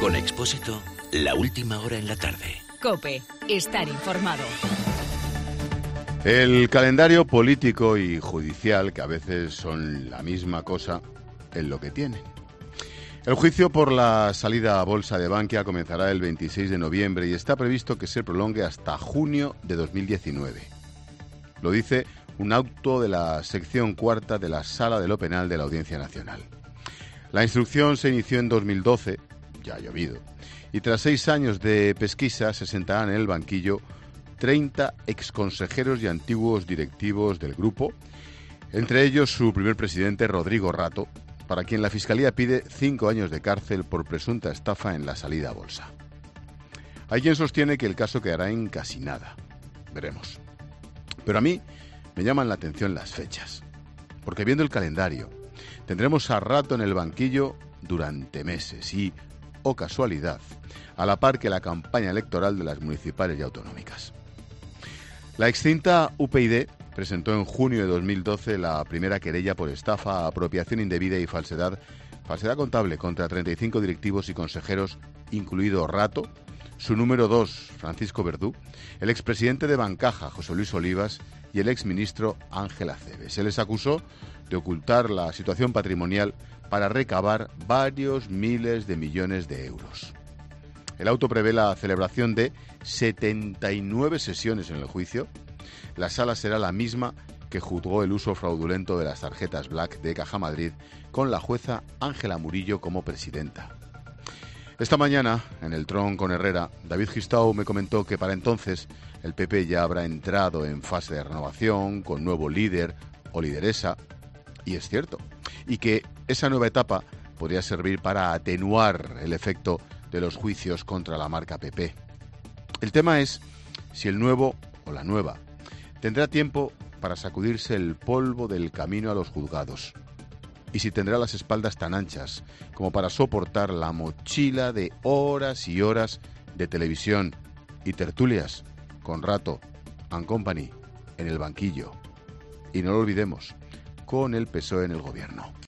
Con Expósito, la última hora en la tarde. COPE. Estar informado. El calendario político y judicial, que a veces son la misma cosa, es lo que tienen. El juicio por la salida a bolsa de Bankia comenzará el 26 de noviembre y está previsto que se prolongue hasta junio de 2019. Lo dice un auto de la sección cuarta de la Sala de lo Penal de la Audiencia Nacional. La instrucción se inició en 2012, ya ha llovido, y tras 6 años de pesquisa se sentarán en el banquillo 30 exconsejeros y antiguos directivos del grupo, entre ellos su primer presidente, Rodrigo Rato, para quien la Fiscalía pide 5 años de cárcel por presunta estafa en la salida a bolsa. Hay quien sostiene que el caso quedará en casi nada. Veremos. Pero a mí me llaman la atención las fechas, porque viendo el calendario, tendremos a Rato en el banquillo durante meses y, oh casualidad, a la par que la campaña electoral de las municipales y autonómicas. La extinta UPyD presentó en junio de 2012 la primera querella por estafa, apropiación indebida y falsedad contable contra 35 directivos y consejeros, incluido Rato, su número 2, Francisco Verdú, el expresidente de Bancaja, José Luis Olivas, y el exministro Ángel Acebes. Se les acusó de ocultar la situación patrimonial para recabar varios miles de millones de euros. El auto prevé la celebración de 79 sesiones en el juicio. La sala será la misma que juzgó el uso fraudulento de las tarjetas Black de Caja Madrid, con la jueza Ángela Murillo como presidenta. Esta mañana, en el Tron con Herrera, David Gistau me comentó que para entonces el PP ya habrá entrado en fase de renovación, con nuevo líder o lideresa, y es cierto, y que esa nueva etapa podría servir para atenuar el efecto de los juicios contra la marca PP. El tema es si el nuevo o la nueva tendrá tiempo para sacudirse el polvo del camino a los juzgados, y si tendrá las espaldas tan anchas como para soportar la mochila de horas y horas de televisión y tertulias con Rato and Company en el banquillo. Y no lo olvidemos, con el PSOE en el gobierno.